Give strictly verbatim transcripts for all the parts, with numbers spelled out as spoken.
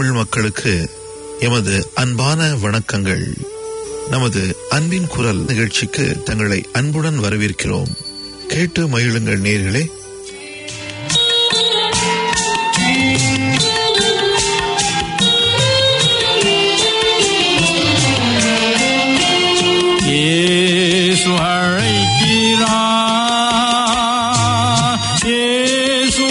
தமிழ் மக்களுக்கு எமது அன்பான வணக்கங்கள். நமது அன்பின் குரல் நிகழ்ச்சிக்கு தங்களை அன்புடன் வரவேற்கிறோம். கேட்டு மகிழுங்கள் நேயர்களே. இயேசு அழைக்கிறார், இயேசு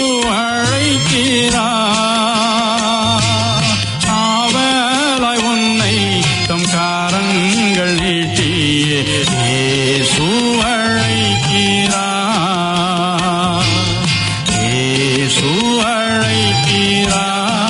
அழைக்கிறார், ஆவலாய் உன்னை தம் கரங்கள் நீட்டி இயேசு அழைக்கிறார், இயேசு அழைக்கிறார்.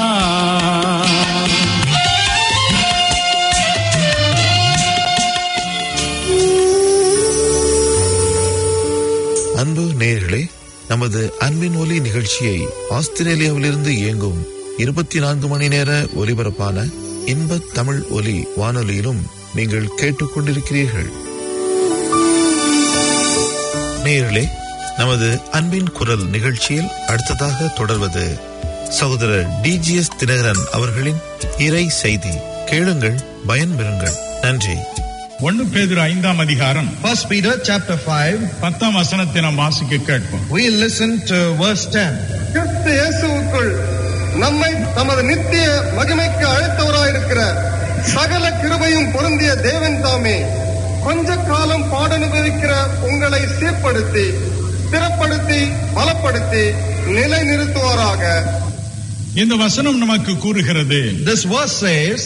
அன்பு நேயர்களே, நமது அன்பின் ஒலி நிகழ்ச்சியை ஆஸ்திரேலியாவிலிருந்து இயங்கும் இருபத்தி நான்கு மணி நேர ஒலிபரப்பான இன்ப தமிழ் ஒலி வானொலியிலும் நீங்கள் கேட்டுக்கொண்டிருக்கிறீர்கள். நேயர்களே, நமது அன்பின் குரல் நிகழ்ச்சியில் அடுத்ததாக தொடர்வது சகோதரர் டிஜிஎஸ் தினகரன் அவர்களின் இறை செய்தி. கேளுங்கள், பயன்பெறுங்கள். நன்றி. ஒன்று பேதுரு ஐந்தாம் அதிகாரம் First Peter chapter five. பத்தாம் வசனத்தை நாம் வாசிக்க கேட்போம். We listen to verse ten. கிறிஸ்து இயேசுவுக்குள் நம்மை தமது நித்திய மகிமைக்கு அழைத்தவராயிருக்கிற சகல கிருபையும் பொருந்திய தேவன் தாமே கொஞ்ச காலம் பாடனுபவிக்கிற உங்களை சீர்படுத்தி ஸ்திரப்படுத்தி பலப்படுத்தி நிலை நிறுத்துவாராக. இந்த வசனம் நமக்கு கூறுகிறது, This verse says,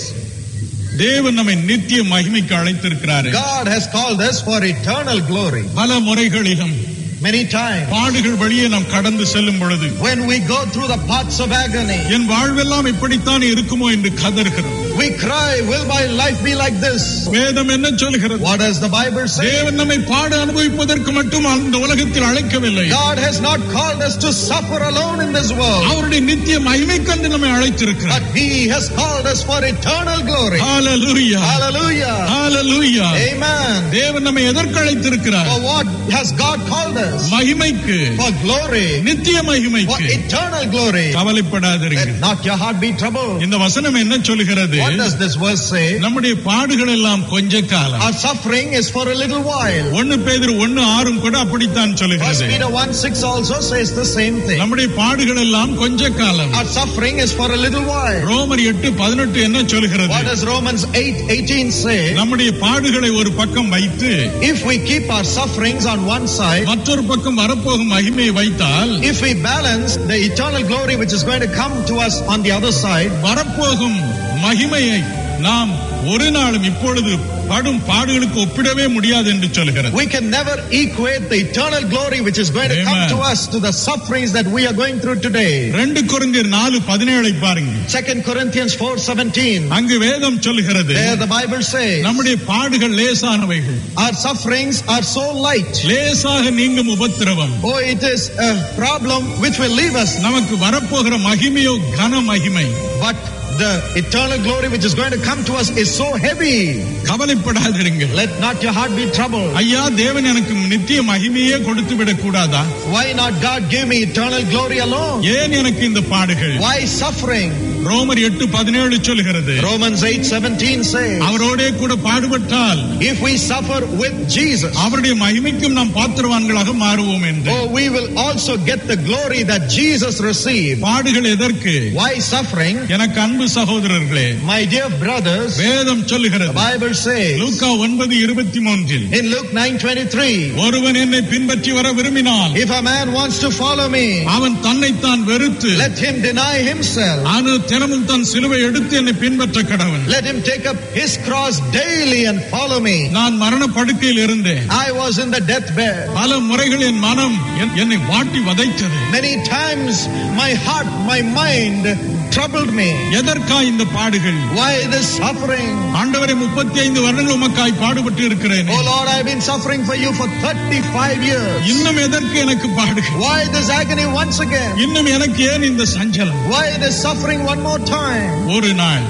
தேவன் நம்மை நித்திய மகிமைக்கு அழைத்திருக்கிறார். God has called us for eternal glory. பல முறைகளிலும் Many times பாடுகள் வழியே நாம் கடந்து செல்லும் பொழுது when we go through the paths of agony, என் வாழ்வெல்லாம் இப்படித்தான் இருக்குமோ என்று கதறுகிறோம். we cry, will my life be like this? வேதம் என்ன சொல்கிறது? What does the Bible say? தேவன் நம்மை பாடு அனுபவிப்பதற்கு மட்டும் அந்த உலகத்தில் அழைக்கவில்லை. God has not called us to suffer alone in this world, அவருடைய நித்திய மகிமைக்கு நம்மை அழைத்திருக்கிறார். but He has called us for eternal glory. Hallelujah, Hallelujah. Hallelujah. Amen. தேவன் நம்மை எதற்கு அழைத்திருக்கிறார்? For what has God called us? மகிமைக்கு, For glory. நித்திய For மகிமைக்கு. eternal glory. கவலைப்படாதீர்கள். Let not your heart be troubled. இந்த வசனம் என்ன சொல்கிறது? What does this verse say? நம்முடைய பாடுகள் எல்லாம் கொஞ்ச காலம். Our suffering is for a little while. ஒன்னு பேதுரு ஒன்னு ஆறும் கூட அப்படித்தான் First சொல்கிறது. Peter one six also says the same thing. நம்முடைய பாடுகள் எல்லாம் கொஞ்ச காலம். Our suffering is for a little while. ரோமர் எட்டு பதினெட்டு என்ன சொல்கிறது? What does Romans eight eighteen say? நம்முடைய பாடுகளை ஒரு பக்கம் வைத்து If we keep our sufferings on one side, மற்றொரு பக்கம் வரப்போகும் மகிமையை வைத்தால், if we balance the eternal glory which is going to come to us on the other side, வரப்போகும் மகிமையை நாம் ஒரு நாளும் இப்பொழுது படும் பாடுகளுக்கு ஒப்பிடவே முடியாது என்று சொல்கிறது. we can never equate the eternal glory which is going to come Amen. to us to the sufferings that we are going through today. ரெண்டு கொரிந்தியர் நாலு பதினேழை பாருங்க. Second Corinthians four seventeen. அங்கு வேதம் சொல்கிறது, There the Bible says, நம்முடைய பாடுகள் லேசானவைகள், our sufferings are so light. லேசாக நீங்கும் உபத்திரவம், Oh, it is a problem which will leave us. நமக்கு வரப்போகிற மகிமையோ கன மகிமை. But the eternal glory which is going to come to us is so heavy. கவலைப்படாதீர்கள். Let not your heart be troubled. ஐயா, தேவன் எனக்கு நித்திய மகிமையே கொடுத்து விடக் கூடாதா? Why not God give me eternal glory alone? ஏன் எனக்கு இந்த பாடுகள்? Why suffering? ரோமர் எட்டு பதினேழு சொல்கிறது, Romans eight seventeen says, அவரோடே கூட பாடுபட்டால் if we suffer with Jesus, அவருடைய மகிமைக்கும் நாம் பாத்திரவான்களாக மாறுவோம் என்று. oh, we will also get the glory that Jesus received. பாடுகள் எதற்கு? Why suffering? எனக்கு அன்பு சகோதரர்களே, My dear brothers, வேதம் the சொல்லுகிறது, Bible says லூக்கா ஒன்பது இருபத்தி மூன்றில், in Luke nine twenty-three, ஒருவன் என்னை பின்பற்றி வர விரும்பினால் if a man wants to follow me, அவன் தன்னைத்தான் வெறுத்து let him deny himself. அனு தினமும் தன் சிலுவை எடுத்து என்னை பின்பற்ற கடவன். Let him take up his cross daily and follow me. நான் மரண படுக்கையில் இருந்தேன். I was in the deathbed. பல முறைகள் என் மனம் என்- என்னை வாட்டி வதைத்தது. Many times my heart, my mind troubled me. எதற்காய் இந்த பாடுகள்? Why this suffering? ஆண்டவரே, முப்பத்தி ஐந்து வருடங்கள் உமக்காய் பாடுபட்டு இருக்கிறேன். Oh Lord, I've been suffering for you for thirty-five years. இன்னும் எதற்கு எனக்கு பாடுகள்? Why this agony once again? இன்னும் எனக்கு ஏன் இந்த சஞ்சலம்? Why this suffering one more time? ஒரு நாள்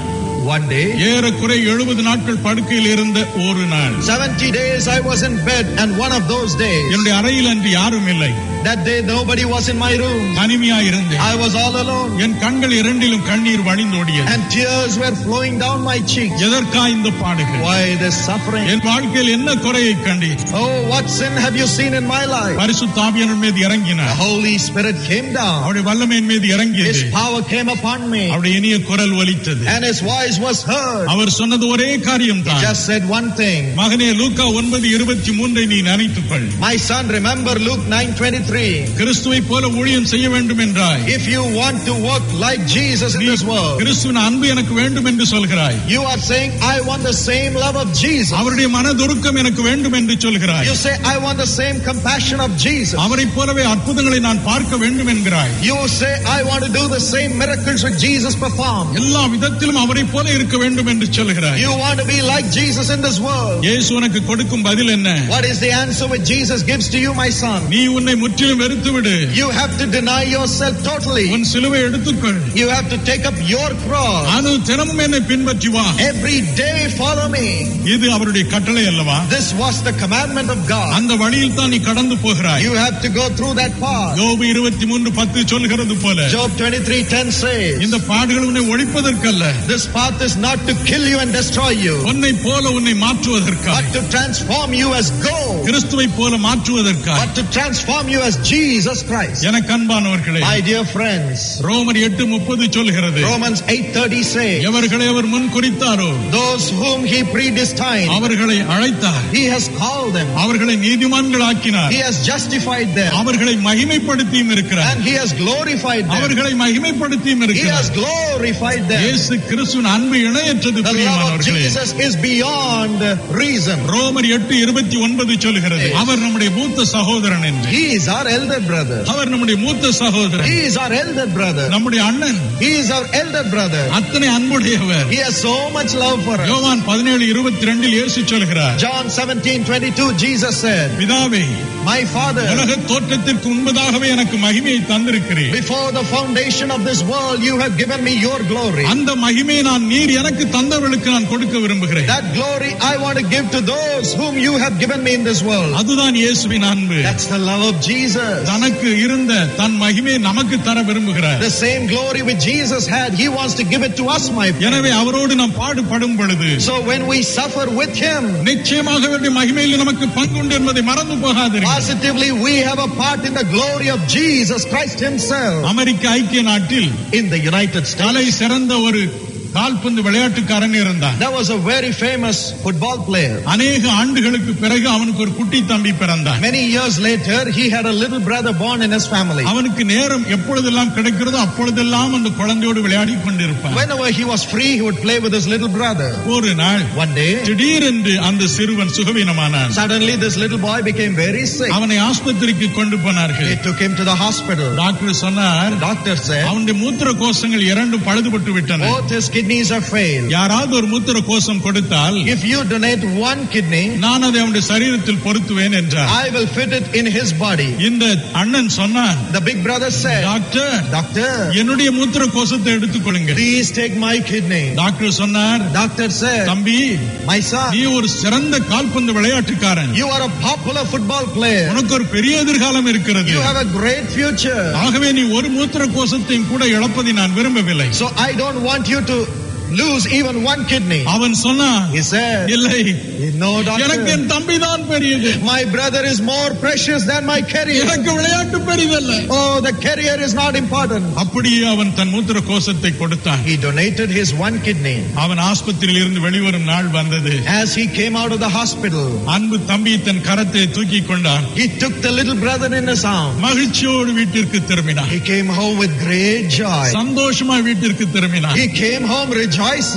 One day, ஏறக்குறை எழுபது நாட்கள் படுக்கையில் இருந்த ஒரு நாள், seventy days I was in bed, and one of those days, என்னுடைய அறையில் அன்று யாரும் இல்லை. that day nobody was in my room. தனிமையா இருந்தேன். I was all alone, என் கண்கள் இரண்டிலும் கண்ணீர் வழிந்தோடியது. and tears were flowing down my cheeks. எதற்கா இந்த பாடுகள்? Why this suffering? என் வாழ்க்கையில் என்ன குறையை கண்டீர்? Oh, what sin have you seen in my life? பரிசுத்த ஆவியானவர் மீது The இறங்கினார். Holy Spirit came down. அவருடைய வல்லமையின் மீது இறங்கியது. His power came upon me, அவருடைய இனிய குரல் ஒலித்தது. and His voice was heard. அவர் சொன்னது ஒரே காரியம் He தான். just said one thing. மகனே, லூக்கா ஒன்பது இருபத்தி மூன்றை நீ நினைத்துக்கொள். My son, remember Luke nine twenty-three. கிறிஸ்துவை போல ஊழியம் செய்ய வேண்டும் என்றாய். If you want to walk like Jesus in நீ this world, கிறிஸ்துவின் அன்பு எனக்கு வேண்டும் என்று சொல்கிறாய். you are saying, I want the same love of Jesus. அவருடைய மனதுருக்கம் எனக்கு வேண்டும் என்று சொல்கிறாய். You say, I want the same compassion of Jesus. அவரை போலவே அற்புதங்களை நான் பார்க்க வேண்டும் என்கிறாய். You say, I want to do the same miracles that Jesus performed. எல்லா விதத்திலும் அவரை போல இருக்க வேண்டும் என்று சொல்கிறாய். You want to be like Jesus in this world. இயேசு உனக்கு கொடுக்கும் பதில் என்ன? What is the answer which Jesus gives to you, my son? நீ உன்னை முற்றிலும் வெறுத்து விடு. You have to deny yourself totally. உன் சிலுவை எடுத்துக்கொள். You have to take up your cross. அது தினமும் என்னை பின்பற்றி வா. Every day follow me. இது அவருடைய கட்டளை அல்லவா? This was the commandment of God. அந்த வழியில் தான் நீ கடந்து போகிறாய். You have to go through that path. யோபு இருபத்தி மூன்று பத்து சொல்கிறது போல, Job twenty-three ten says, இந்த பாடுகள் உன்னை ஒழிப்பதற்கல்ல, this path is not to kill you and destroy you, உன்னை போல உன்னை மாற்றுவதற்காக, but to transform you as gold, கிறிஸ்துவை போல மாற்றுவதற்காக. but to transform you as Jesus Christ. எனக்கு அன்பானவர்களே, My dear friends, ரோமர் எட்டு முப்பது சொல்கிறது, Romans eight thirty says, எவர்களை அவர் முன் குறித்தாரோ those whom He predestined, அவர்களை அழைத்தார், He has called them, அவர்களை நீதிமான்கள் ஆக்கினார், He has justified them, அவர்களை மகிமைப்படுத்தியும் இருக்கிறார், and He has glorified them. அவர்களை மகிமைப்படுத்தியும் He இருக்கிறார். has glorified them. இயேசு கிறிஸ்துவின் அன்பு இணையற்றது. The love of பிரியமானவர்களே, Jesus is beyond reason. ரோமர் எட்டு இருபத்தி ஒன்பது சொல்கிறது, அவர் நம்முடைய மூத்த சகோதரன் என்று. He is our elder brother. அவர் நம்முடைய மூத்த சகோதரன், He is our elder brother. நம்முடைய அண்ணன். He is our elder brother. அத்தனை அன்புடையவர். He has so much love for us. யோவான் பதினேழு இருபத்தி ரெண்டில் இயேசு சொல்கிறார், John seventeen twenty-two, Jesus said, பிதாவே, My Father, உலக தோற்றத்திற்கு முன்பதாகவே எனக்கு மகிமையை தந்திருக்கிறேன். before the foundation of this world, you have given me your glory. அந்த மகிமையை நான் நீர் எனக்கு தந்தவர்களுக்கு நான் கொடுக்க விரும்புகிறேன். That glory I want to give to those whom you have given me in this world. அதுதான் இயேசுவின் அன்பு. That's the love of Jesus. தனக்கு இருந்த தன் மகிமையை நமக்கு தர விரும்புகிறார். The same glory which Jesus had, He wants to give it to us, my friend. எனவே அவரோடு நாம் பாடுபடும் பொழுது, So when we suffer with Him, நிச்சயமாக அவருடைய மகிமையில் நமக்கு பங்குண்டு என்பதை மறந்து போகாதீர்கள். positively we have a part in the glory of Jesus Christ Himself. அமெரிக்க ஐக்கிய நாட்டில் In the United தலை States, சிறந்த ஒரு கால்பந்து விளையாட்டுக்காரன் இருந்தான். there was a very famous football player. அநேக ஆண்டுகளுக்கு பிறகு அவனுக்கு ஒரு குட்டி தம்பி பிறந்தான். Many years later, he had a little brother born in his family. அவனுக்கு நேரம் எப்பொழுதெல்லாம் கிடைக்கிறதோ அப்பொழுதெல்லாம் அந்த குழந்தையோடு விளையாடி கொண்டிருப்பான். Whenever he was free, he would play with his little brother. ஒரு நாள் One day, திடீரென்று அந்த சிறுவன் சுகவீனமானான். suddenly this little boy became very sick. அவனை ஆஸ்பத்திரிக்கு கொண்டு போனார்கள். They took him to the hospital. Doctor சொன்னார், Doctor said, அவனுடைய மூத்திர கோஷங்கள் இரண்டும் பழுதுபட்டு விட்டன. both his kidneys are failed. யாராவது ஒரு மூத்திர கோஷம் கொடுத்தால் If you donate one kidney, நான் அதை அவனுடைய சரீரத்தில் பொருத்துவேன் என்றார். I will fit it in his body. இந்த அண்ணன் சொன்னான், The big brother said, doctor, Doctor, என்னுடைய மூத்திர கோஷத்தை எடுத்துக்கொள்ளுங்க. please take my kidney. Doctor சொன்னார், Doctor said, தம்பி, my son, நீ ஒரு சிறந்த கால்பந்து விளையாட்டுக்காரன், you are a popular football player. உனக்கு ஒரு பெரிய எதிர்காலம் இருக்கிறது. You have a great future. ஆகவே நீ ஒரு மூத்திர கோஷத்தையும் கூட இழப்பதை நான் விரும்பவில்லை. So I don't want you to lose even one kidney. அவன் சொன்னான், He said, இல்லை, no எனக்கு doctor, என் தம்பி தான் பெரியது. my brother is more precious than my career. எனக்கு விளையாட்டு பெரிதல்ல. Oh, the career is not important. அப்படியே அவன் தன் மூத்திர கோஷத்தை கொடுத்தான். He donated his one kidney. அவன் ஆஸ்பத்திரியில் இருந்து வெளிவரும் நாள் வந்தது. As he came out of the hospital, அன்பு தம்பி தன் கரத்தை தூக்கி கொண்டான். he took the little brother in his arm. மகிழ்ச்சியோடு வீட்டிற்கு திரும்பினான். He came home with great joy. சந்தோஷமா வீட்டிற்கு திரும்பினான். He came home rejoicing.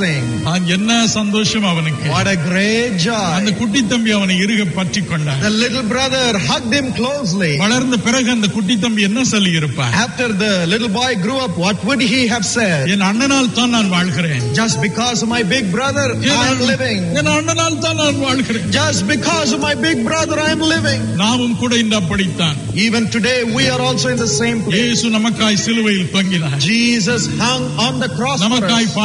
ஆ, என்ன சந்தோஷம் அவனுக்கு. What a great அந்த joy. குட்டி தம்பி அவனை இறுக பற்றி கொண்டான். The little brother hugged him closely. வளர்ந்த பிறகு அந்த குட்டி தம்பி என்ன சொல்லி இருப்பான்? After the little boy grew up, what would he have said? என் அண்ணனால் தான் நான் வாழ்கிறேன். Just because of my big brother, I am living. என் அண்ணனால் தான் நான் வாழ்கிறேன். Just because of my big brother, I am living. நாமும் கூட இந்த அப்படித்தான். Even today, we are also in the same place. இயேசு நமக்காய் சிலுவையில் தொங்கினார். Jesus hung on the cross for நமக்காய் us. பாடுபட்டார்.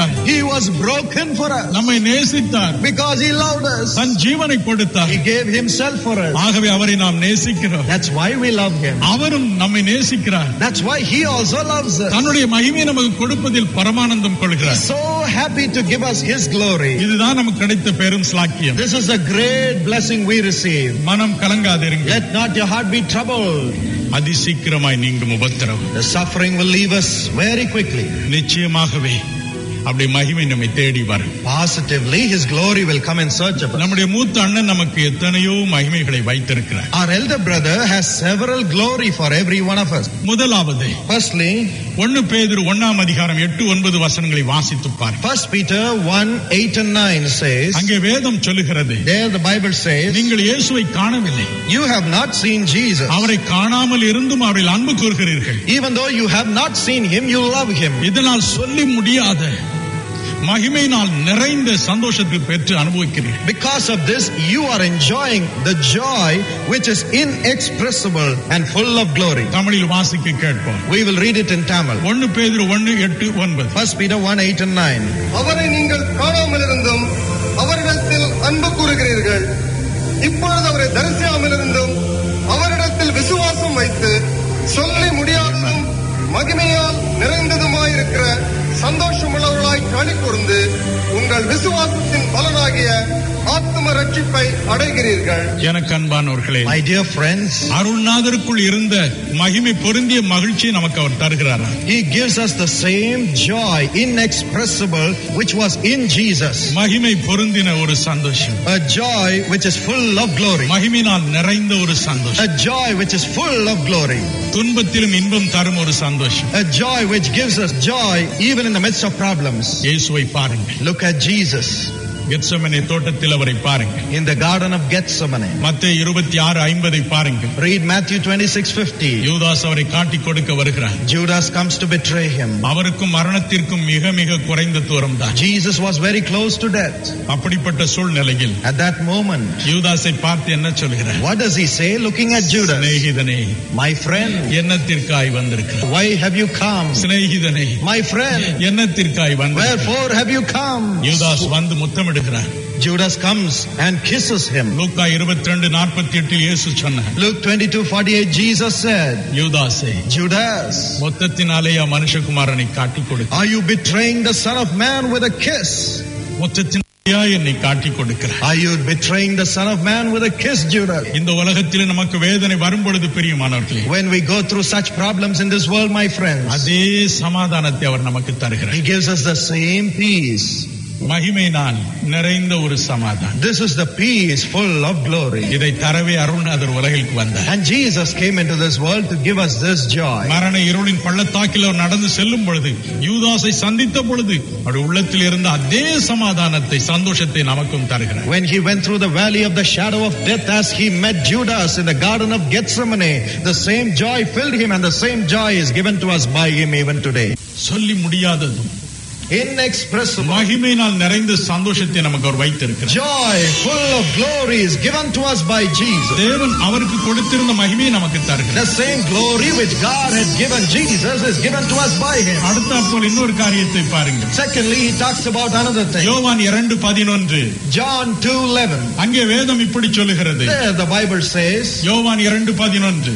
உடைக்கப்பட்டார். He was broken for us. நம்மை நேசித்தார். Because he loved us. தன் ஜீவனை கொடுத்தார். He gave himself for us. ஆகவே அவரை நாம் நேசிக்கிறோம். That's why we love him. அவரும் நம்மை நேசிக்கிறார். That's why he also loves us. தன்னுடைய மகிமையை நமக்கு கொடுப்பதில் பரமானந்தம் கொள்கிறார். He's so happy to give us his glory. இதுதான் நமக்கு கிடைத்த பெரும் ஸ்லாக்கியம். This is a great blessing we receive. மனம் கலங்காதிருங்கள். Let not your heart be troubled. அதிசீக்கிரமாய் நீங்கும் உபத்திரவம். The suffering will leave us very quickly. நிச்சயமாகவே அப்படி மகிமை நம்மை தேடி வரும். Positively, his glory will come in search of us. நம்முடைய மூத்த அண்ணன் நமக்கு எத்தனையோ மகிமைகளை வைத்திருக்கிறார். Our elder brother has several glory for every one of us. முதலாவது, Firstly, ஒன்னு பேதுரு ஒன்னாம் அதிகாரம் எட்டு ஒன்பது வசனங்களை வாசித்து பார். First Peter one eight and nine says, அங்கே வேதம் சொல்லுகிறது, there the Bible says, நீங்கள் இயேசுவை காணவில்லை, you have not seen Jesus. அவரை காணாமல் இருந்தும் அவரில் அன்பு கூறுகிறீர்கள். Even though you have not seen him, you love him. இதனால் சொல்லி முடியாத மகிமையினால் நிறைந்த சந்தோஷத்தை பெற்று அனுபவிக்கிறீர்கள். Because of this, you are enjoying the joy which is inexpressible and full of glory. தமிழில் வாசிக்க கேட்போம். We will read it in Tamil. ஒன்னு பேதுரு ஒன்னு எட்டு ஒன்பது. First Peter one eight and nine. அவரை நீங்கள் காணாமல் இருந்தும் அவரிடத்தில் அன்பு கூறுகிறீர்கள். இப்பொழுது அவரை தரிசியாமல் இருந்தும் அவரிடத்தில் விசுவாசம் வைத்து சொல்லி முடியாததும் மகிமையால் நிறைந்ததுமாயிருக்கிற சந்தோஷமுள்ளவர்களாய் களி கூர்ந்து உங்கள் விசுவாசத்தின் பலனாகிய ஆத்ம ரட்சிப்பை அடைகிறீர்கள். எனக்கு அன்பானவர்களே, My dear friends, அருள்நாதருக்குள் இருந்த மகிமை பொருந்திய மகிழ்ச்சியை நமக்கு அவர் தருகிறார். he gives us the same joy inexpressible which was in Jesus. மகிமை பொருந்தின ஒரு சந்தோஷம், A joy which is full of glory. மகிமையினால் நிறைந்த ஒரு சந்தோஷம், A joy which is full of glory. துன்பத்திலும் இன்பம் தரும் ஒரு சந்தோஷம். A joy which gives us joy even in the midst of problems. இயேசுவை பாருங்கள். Look at Jesus கெத்செமனே தோட்டத்தில் அவரை பாருங்கள். in the garden of Gethsemane. மத்தேயு இருபத்தி ஆறு ஐம்பதை பாருங்கள். Read Matthew twenty-six fifty. யூதாஸ் அவரை காட்டிக் கொடுக்க வருகிறார். Judas comes to betray him. அவருக்கும் மரணத்திற்கும் மிக மிக குறைந்த தூரம் தான். Jesus was very close to death. அப்படிப்பட்ட சூழ்நிலையில் At that moment, யூதாஸை பார்த்து என்ன சொல்கிறார்? what does he say looking at Judas? சிநேகிதனே, My friend, என்னத்திற்காய் வந்திருக்கிறார்? why have you come? சிநேகிதனே, My friend, என்னத்திற்காய் வந்திருக்கிறார்? wherefore have you come? யூதாஸ் வந்து முத்தமிடுகிறார். Judas comes and kisses him. லூக்கா இருபத்தி ரெண்டு நாற்பத்தி எட்டில் இயேசு சொன்னார், Luke twenty-two forty-eight, Jesus said, யூதாஸே, Judas, மொத்தத்தினாலேயா மனுஷகுமாரனை காட்டிக் கொடுக்க? are you betraying the Son of Man with a kiss? மொத்தத்தினாலேயா என்னை காட்டிக் கொடுக்கிறார்? Are you betraying the Son of Man with a kiss, Judas? இந்த உலகத்தில் நமக்கு வேதனை வரும்பொழுது பிரியமானவர்களே, When we go through such problems in this world, my friends, அதே சமாதானத்தை அவர் நமக்கு தருகிறார். he gives us the same peace. மகிமையினால் நிறைந்த ஒரு சமாதானம். This is the peace full of glory. இதை தரவே அருள்நாதர் உலகிற்கு வந்தார். And Jesus came into this world to give us this joy. மரண இருளின் பள்ளத்தாக்கில் அவர் நடந்து செல்லும் பொழுது, யூதாஸை சந்தித்த பொழுது, அவருடைய உள்ளத்தில் இருந்த அதே சமாதானத்தை, சந்தோஷத்தை நமக்கும் தருகிறார். When he went through the valley of the shadow of death, as he met Judas in the garden of Gethsemane, the same joy filled him, and the same joy is given to us by him even today. சொல்லி முடியாததும் Inexpressible மகிமையினால் நிறைந்த சந்தோஷத்தை நமக்கு அவர் வைத்திருக்கிறார். joy full of glory is given to us by Jesus. தேவன் அவருக்கு கொடுத்திருந்த மகிமையை நமக்கு தருகிறார். The same glory which God had given Jesus is given to us by him. அடுத்த போல் இன்னொரு காரியத்தை பாருங்கள். Secondly, he talks about another thing. யோவான் இரண்டு பதினொன்று. John two eleven. அங்கே வேதம் இப்படி சொல்லுகிறது. There the Bible says, யோவான் இரண்டு பதினொன்று.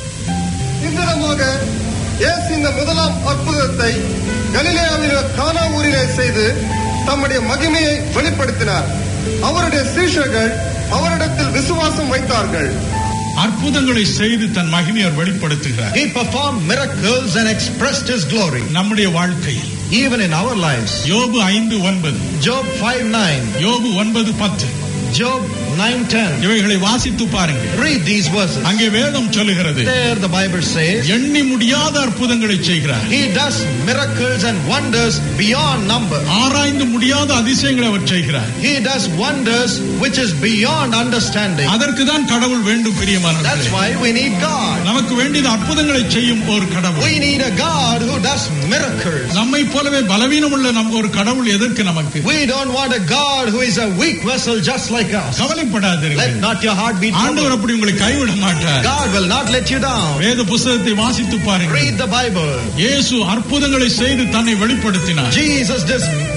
இவ்விதமாக இயேசு இந்த முதலாம் அற்புதத்தை கலிலேயாவின் கானா ஊரிலே செய்து தம்முடைய மகிமையை வெளிப்படுத்தினார். அவருடைய சீஷர்கள் அவரிடத்தில் விசுவாசம் வைத்தார்கள். அற்புதங்களை செய்து தன் மகிமையை வெளிப்படுத்துகிறார். he performed miracles and expressed his glory. நம்முடைய வாழ்க்கையில், even in our lives. யோபு ஐந்து ஒன்பது, Job five nine, யோபு ஒன்பது பத்து, Job nine ten. இவைகளை வாசித்து பாருங்கள். Read these verses. அங்கே வேதம் சொல்லுகிறது, There the Bible says, எண்ணி முடியாத அற்புதங்களை செய்கிறார். he does miracles and wonders beyond number. ஆராய்ந்து முடியாத அதிசயங்களை அவர் செய்கிறார். He does wonders which is beyond understanding. அதற்கு தான் கடவுள் வேண்டும் That's பிரியமானவர்களே. why we need God. நமக்கு வேண்டியது அற்புதங்களை செய்யும் ஒரு கடவுள். We need a God who does miracles. நம்மை போலவே பலவீனம் உள்ள நம் ஒரு கடவுள் எதற்கு நமக்கு? We don't want a God who is a weak vessel just like us. கவலைப்படாதீர்கள். Let not your heart be ஆண்டவர் troubled. அப்படி உங்களை கைவிட மாட்டார். God will not let you down. வேத புத்தகத்தை வாசித்து பாருங்கள். Read the Bible. இயேசு அற்புதங்களை செய்து தன்னை வெளிப்படுத்தினார். Jesus did,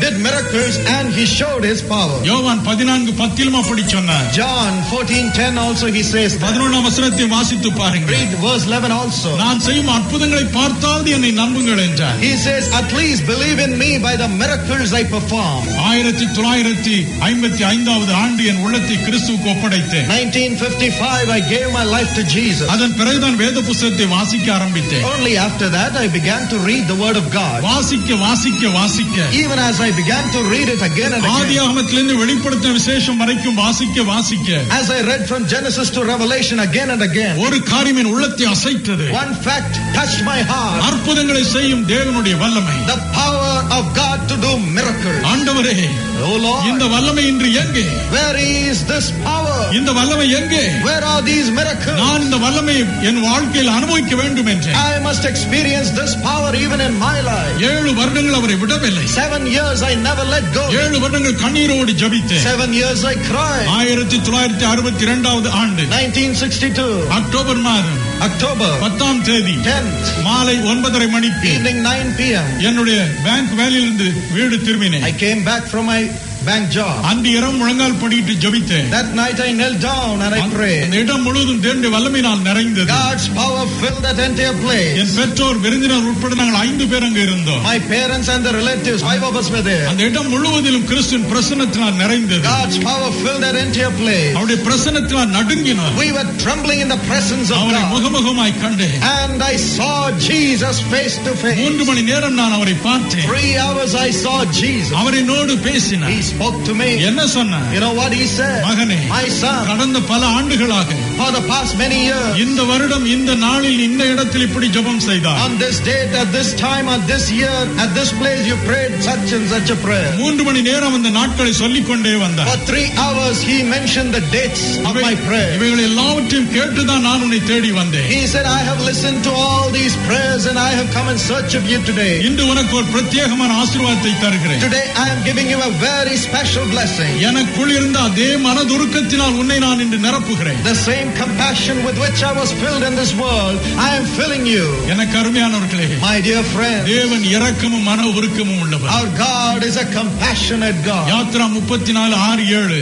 did miracles and he showed his power. யோவான் பதினான்கு பத்திலும் அப்படி சொன்னார். John fourteen ten also he says that. பதினொன்றாம் வசனத்தை வாசித்து பாருங்கள். Read verse eleven also. நான் செய்யும் அற்புதங்களை பார்த்தாவது என்னை நம்புங்கள் என்றார். He says, at least believe in me by the miracles I perform. ஆயிரத்தி தொள்ளாயிரத்தி ஐம்பத்தி ஐந்தாவது ஆண்டு என் உள்ளத்தை கிறிஸ்துவுக்கு ஒப்படைத்தேன். nineteen fifty-five I gave my life to Jesus. அதன் பிறகுதான் வேத புத்தகத்தை வாசிக்க ஆரம்பித்தேன். Only after that I began to read the word of God. வாசிக்க வாசிக்க வாசிக்க Even as I began to read it again and again. ஆதியாகமத்திலிருந்து வெளிப்படுத்தின விசேஷம் வரைக்கும் வாசிக்க வாசிக்க As I read from Genesis to Revelation again and again. ஒரு காரியம் என் உள்ளத்தை அசைத்தது. One fact touched my heart. அற்புதங்களை செய்யும் தேவனுடைய வல்லமை. The power of God to do miracles. ஆண்டவரே, oh Lord, இந்த வல்லமை இன்று எங்கே? where is this power? இந்த வல்லமை எங்கே? Where are these miracles? நான் இந்த வல்லமை என் வாழ்க்கையில் அனுபவிக்க வேண்டும் என்றேன். I must experience this power even in my life. ஏழு வருடங்கள் அவரை விடவில்லை. Seven years I never let go. ஏழு வருடங்கள் கண்ணீரோடு ஜெபித்தேன். Seven years I cried. ஆயிரத்தி தொள்ளாயிரத்தி அறுபத்தி இரண்டாவது ஆண்டு nineteen sixty-two அக்டோபர் மாதம் October பத்தாம் தேதி tenth மாலை ஒன்பதரை மணிக்கு evening nine p.m. என்னுடைய பேங்க் வேலையிலிருந்து வீடு திரும்பினேன். I came back from my bank job. அந்த இரவு முழங்கால் படிட்டு ஜெபித்தேன். That night I knelt down and I prayed. அந்த இடம் முழுவதும் தேவனுடைய வல்லமையினால் நிறைந்தது. God's power filled that entire place. என் பெற்றோர் விருந்தினர் உட்பட நாங்கள் ஐந்து பேர் அங்கே இருந்தோம். My parents and the relatives, five of us were there. அந்த இடம் முழுவதிலும் கிறிஸ்துவின் பிரசன்னத்தினால் நிறைந்தது. God's power filled that entire place. அவருடைய பிரசன்னத்தினால் நடுங்கினோம். We were trembling in the presence of அவரை God. முகமுகமாய் கண்டேன். And I saw Jesus face to face. மூன்று மணி நேரம் நான் அவரை பார்த்தேன். Three hours I saw Jesus. அவர் என்னோடு பேசினார். He spoke to me. என்ன சொன்னார்? You know what he said? மகனே, My son, கடந்த பல ஆண்டுகளாக for the past many years, இந்த வருடம் இந்த நாளில் இந்த இடத்தில் இப்படி ஜெபம் செய்தார். on this date, at this time, on this year, at this place, you prayed such and such a prayer. மூன்று மணி நேரம் அந்த நாட்களை சொல்லிக் கொண்டே வந்தார். For three hours he mentioned the dates of my prayer. இவைகள் எல்லாவற்றையும் கேட்டுதான் நான் உன்னை தேடி வந்தேன். He said, I have listened to all these prayers and I have come in search of you today. இன்று உனக்கு ஒரு பிரத்யேகமான ஆசீர்வாதத்தை தருகிறேன். Today I am giving you a very special blessing. எனக்குள் இருந்த அதே மனதுருக்கத்தினால் உன்னை நான் இன்று நிரப்புகிறேன். The same compassion with which I was filled in this world, I am filling you. எனக்கு அருமையானவர்களே, My dear friends, தேவன் இரக்கமும் மன உருக்கமும் உள்ளவர். our God is a compassionate God. Yatra முப்பத்தி நாலு ஆறு ஏழு,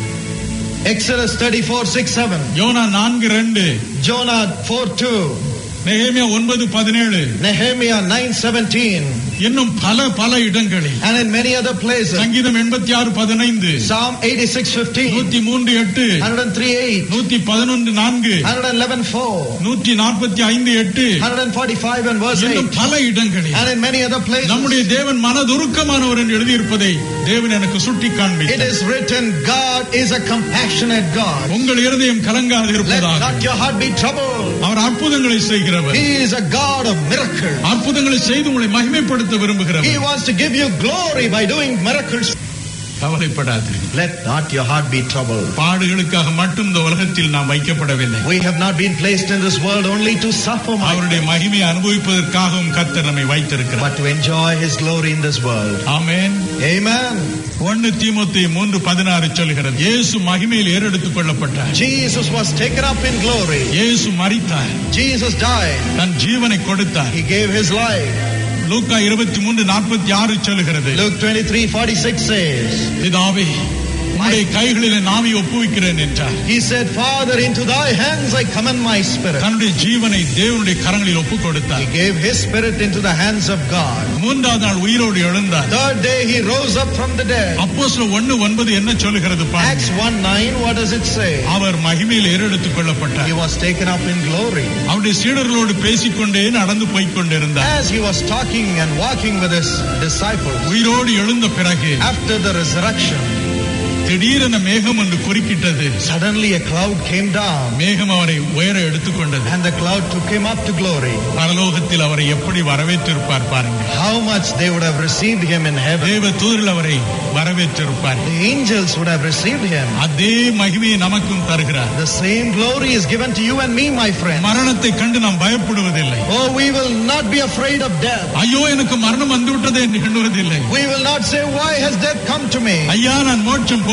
Exodus thirty-four six seven, YONO நான்கு ரெண்டு, Jonah four two, நெகேமியா ஒன்பது பதினேழு, Nehemiah nine seventeen, இன்னும் பல பல இடங்களில், and in many other places. சங்கீதம் எண்பத்தி ஆறு பதினைந்து, Psalm eighty-six fifteen, நூத்தி மூன்று எட்டு, one oh three eight, நூத்தி பதினொன்று நான்கு, one eleven four, நூற்றி நாற்பத்தி ஐந்து எட்டு, one forty-five and verse இன்னும் eight, பல இடங்களில் and in many other places. நம்முடைய தேவன் மனதுருக்கமானவர் என்று எழுதியிருப்பதை தேவன் எனக்கு சுட்டி It காண்பித்தார். is written, God is a compassionate God. உங்கள் இருதயம் கலங்காது Let இருப்பதாக. not your heart be troubled. அவர் அற்புதங்களை செய்கிறவர். He is a God of miracles. அற்புதங்களை செய்து உங்களை மகிமைப்படுத்த He விரும்புகிறவர். wants to give you glory by doing miracles. கவலைப்படாது. Let not your heart be troubled. பாடுகளுக்காக மட்டும் இந்த உலகத்தில் நாம் வைக்கப்படவில்லை. We have not been placed in this world only to suffer, my அவருடைய மகிமையை அனுபவிப்பதற்காகவும் கர்த்தர் நம்மை வைத்திருக்கிறார். but to enjoy His glory in this world. Amen. Amen. ஒன்று தீமோத்தேயு மூன்று பதினாறு சொல்கிறது, இயேசு மகிமையில் ஏறெடுத்துக் கொள்ளப்பட்டார். Jesus was taken up in glory. இயேசு மரித்தார். Jesus died. தன் ஜீவனை கொடுத்தார். He gave His life. லூக்கா இருபத்தி மூன்று நாற்பத்தி ஆறு சொல்கிறது, Luke twenty-three forty-six says, பிதாவே, உம்முடைய கைகளிலே நாவி ஒப்புவிக்கிறேன் என்றார். He said, Father, into thy hands I commend my spirit. தன்னுடைய ஜீவனை தேவனுடைய கரங்களில் ஒப்புக் கொடுத்தார். He gave his spirit into the hands of God. மூன்றாவது நாள் உயிரோடு எழுந்தார். Third day he rose up from the dead. அப்போஸ்தலர் ஒன்று ஒன்பது என்ன சொல்கிறது பாருங்க. Acts one nine, what does it say? அவர் மகிமையில் ஏறெடுத்துக் He கொள்ளப்பட்டார். was taken up in glory. அவருடைய சீடர்களோடு பேசிக்கொண்டே நடந்து போய்க் கொண்டிருந்தார். As he was talking and walking with his disciples, உயிரோடு எழுந்த பிறகு after the resurrection, திடீரென மேகம் ஒன்று குறுக்கிட்டது. suddenly a cloud came down, மேகம் அவரை உயர எடுத்துக்கொண்டது. and the cloud took him up to glory. பரலோகத்தில் அவரை எப்படி வரவேற்றிருப்பார் பாருங்க. How much they would have received him in heaven. தேவ தூதர்கள் அவரை வரவேற்றிருப்பார். The angels would have received him. அதே மகிமையை நமக்கும் தருகிறார். The same glory is given to you and me, my friend. மரணத்தை கண்டு நாம் பயப்படுவதில்லை. Oh, we will not be afraid of death. ஐயோ எனக்கு மரணம் வந்துவிட்டது என்று எண்ணுவதில்லை. We will not say, why has death come to me? ஐயா நான் மோட்சம் போகிறேன்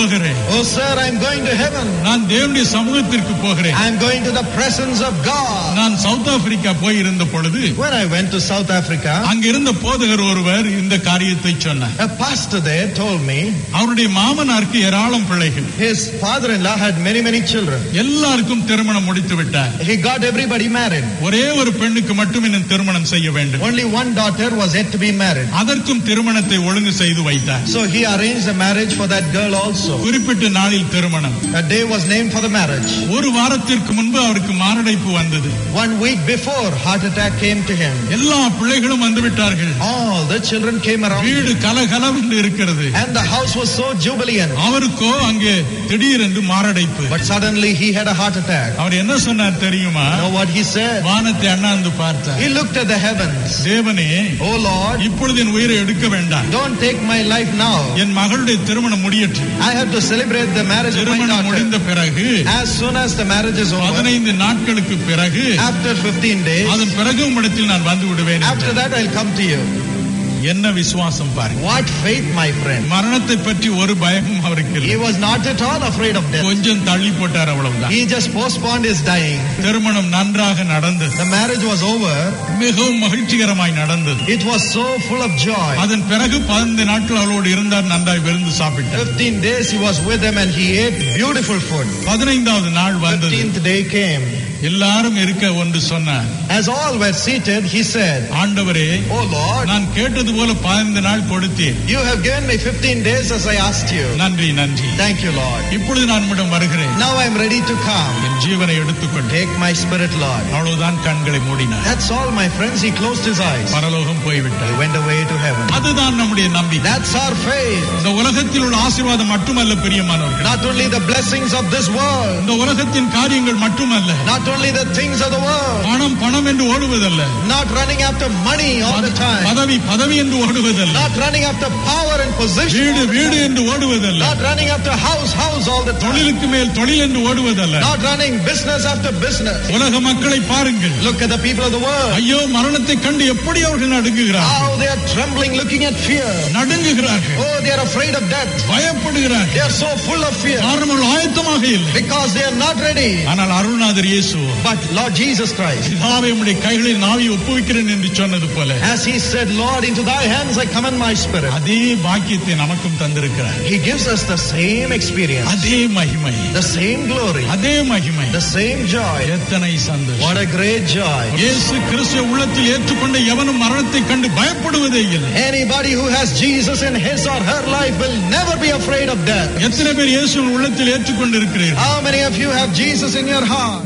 போகிறேன். Oh sir, I'm going to heaven. நான் தேவனுடைய சமூகத்திற்கு போகிறேன். I'm going to the presence of God. நான் சவுத் ஆப்பிரிக்கா போய் இருந்த பொழுது When I went to South Africa, அங்க இருந்த போதகர் ஒருவர் இந்த காரியத்தை சொன்னார். a pastor there told me அவருடைய மாமனாருக்கு ஏராளம் பிள்ளைகள். his father-in-law had many many children. எல்லாருக்கும் திருமணம் முடித்து விட்டார். He got everybody married. ஒரே ஒரு பெண்ணுக்கு மட்டும் இன்னும் திருமணம் செய்ய வேண்டும். Only one daughter was yet to be married. அதற்கும் திருமணத்தை ஒழுங்கு செய்து வைத்தார். So he arranged a marriage for that girl also. குறிப்பிட்ட நாளில் திருமணம். A day was named for the marriage. ஒரு வாரத்திற்கு முன்பு அவருக்கு மாரடைப்பு வந்தது. One week before, heart attack came to him. எல்லா பிள்ளைகளும் வந்து விட்டார்கள். All the children came around. வீடு கலகலவென்று இருக்கிறது. And the house was so jubilant. அவருக்கோ அங்கே திடீரென்று மாரடைப்பு. But suddenly he had a heart attack. அவர் என்ன சொன்னார் தெரியுமா? You know what he said? வானத்தை அண்ணாந்து பார்த்தார். He looked at the heavens. தேவனே, Oh Lord, இப்பொழுது என் உயிரை எடுக்க வேண்டாம். don't take my life now. என் மகளுடைய திருமணம் முடியட்டும். I have to celebrate the marriage of my திருமணம் முடிந்த daughter. பிறகு As soon as the marriage is over, பதினைந்து நாட்களுக்கு பிறகு after fifteen days, அதன் பிறகு உம்மிடத்தில் நான் வந்து விடுவேன். after that I'll come to you. என்ன விசுவாசம் பாருங்க. What faith, my friend. மரணத்தை பற்றி ஒரு பயமும் அவருக்கு He இல்லை. was not at all afraid of death. கொஞ்சம் தள்ளி போட்டார், அவ்வளவுதான். He just postponed his dying. திருமணம் நன்றாக நடந்தது. The marriage was over. மிகவும் மகிழ்ச்சிகரமாய் நடந்தது. It was so full of joy. அதன் பிறகு பதினைந்து நாட்கள் அவளோடு இருந்தார். நன்றாய் விருந்து சாப்பிட்டார். fifteen days he was with them and he ate beautiful food. பதினைந்தாவது நாள் வந்தது. fifteenth day came. எல்லாரும் இருக்க ஒன்று சொன்னார். As all were seated, he said, ஆண்டவரே, Oh Lord, நான் கேட்டது போல பதினைந்து நாள் கொடுத்தேன். you have given me fifteen days as I asked you. நன்றி நன்றி. Thank you, Lord. இப்பொழுது நான் உம்மிடம் வருகிறேன். Now I am ready to come. என் ஜீவனை எடுத்துக்கொண்டு Take my spirit, Lord. அவ்வளவுதான். கண்களை மூடினார். That's all, my friends. He closed his eyes. பரலோகம் He போய்விட்டார். went away to heaven. அதுதான் நம்முடைய நம்பிக்கை. That's our faith. இந்த உலகத்தில் உள்ள ஆசீர்வாதம் மட்டுமல்ல பிரியமானவர்கள். Not only the blessings of this world, இந்த உலகத்தின் காரியங்கள் மட்டுமல்ல. not only the things of the world, பணம் பணம் என்று ஓடுவதல்ல. not running after money all the time, பதவி பதவி என்று ஓடுவதல்ல. not running after power and position, வீடு வீடு என்று ஓடுவதல்ல. not running after house house all the time, தொழிலுக்கு மேல் தொழில் என்று ஓடுவதல்ல. not running business after business. உலக மக்களை பாருங்கள். Look at the people of the world. ஐயோ, மரணத்தை கண்டு எப்படி அவர்கள் நடுங்குகிறார்கள். How they are trembling looking at fear. நடுங்குகிறார்கள். Oh, they are afraid of death. பயப்படுகிறார்கள். They are so full of fear காரணம் அவர்கள் ஆயத்தமாக இல்லை. because they are not ready. ஆனால் அருள்நாதர் இயேசு, But Lord Jesus Christ, பிதாவே உம்முடைய கைகளில் நாவியை ஒப்புவிக்கிறேன் என்று சொன்னது போல, as he said, Lord, into thy hands I commend my spirit. அதே பாக்கியத்தை நமக்கும் தந்திருக்கிறார். He gives us the same experience, அதே மகிமை, the same glory, அதே மகிமை, the same joy. எத்தனை சந்தோஷம். What a great joy. இயேசு கிறிஸ்துவை உள்ளத்தில் ஏற்றுக்கொண்ட எவனும் மரணத்தை கண்டு பயப்படுவதே இல்லை. Anybody who has Jesus in his or her life will never be afraid of death. எத்தனை பேர் இயேசுவின் உள்ளத்தில் ஏற்றுக்கொண்டு இருக்கிறீர்கள்? How many of you have Jesus in your heart?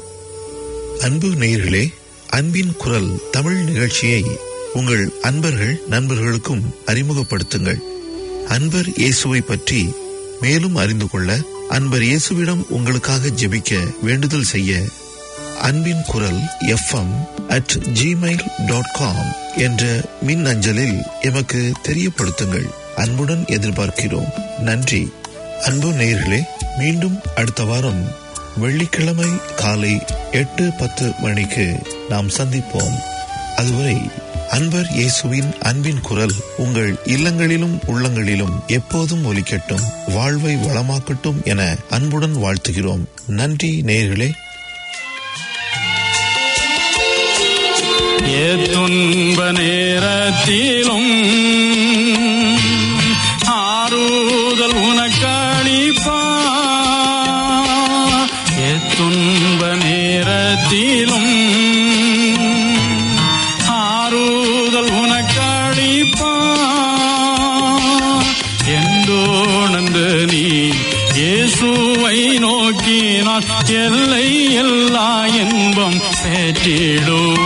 அன்பு நேயர்களே, அன்பின் குரல் தமிழ் நிகழ்ச்சியை உங்கள் அன்பர்கள் நண்பர்களுக்கும் அறிமுகப்படுத்துங்கள். அன்பர் இயேசுவை பற்றி மேலும் அறிந்து கொள்ள, அன்பர் இயேசுவிடம் உங்களுக்காக ஜெபிக்க வேண்டுதல் செய்ய அன்பின் குரல் FM at Gmail dot com என்ற மின் அஞ்சலில் எமக்கு தெரியப்படுத்துங்கள். அன்புடன் எதிர்பார்க்கிறோம். நன்றி. அன்பு நேயர்களே, மீண்டும் அடுத்த வாரம் வெள்ளிக்கிழமை காலை எட்டு பத்து மணிக்கு நாம் சந்திப்போம். அதுவரை அன்பர் இயேசுவின் அன்பின் குரல் உங்கள் இல்லங்களிலும் உள்ளங்களிலும் எப்போதும் ஒலிக்கட்டும், வாழ்வை வளமாக்கட்டும் என அன்புடன் வாழ்த்துகிறோம். நன்றி நேயர்களே. துன்ப நேரத்திலும் ஆறுதல் உனக்களிப்பா, துன்ப நேரத்திலும் ஆறுதல் உனக்களிப்பா, எந்தோணந்து நீ இயேசுவை நோக்கினால் எல்லை எல்லா இன்பம் பெற்றிடும்.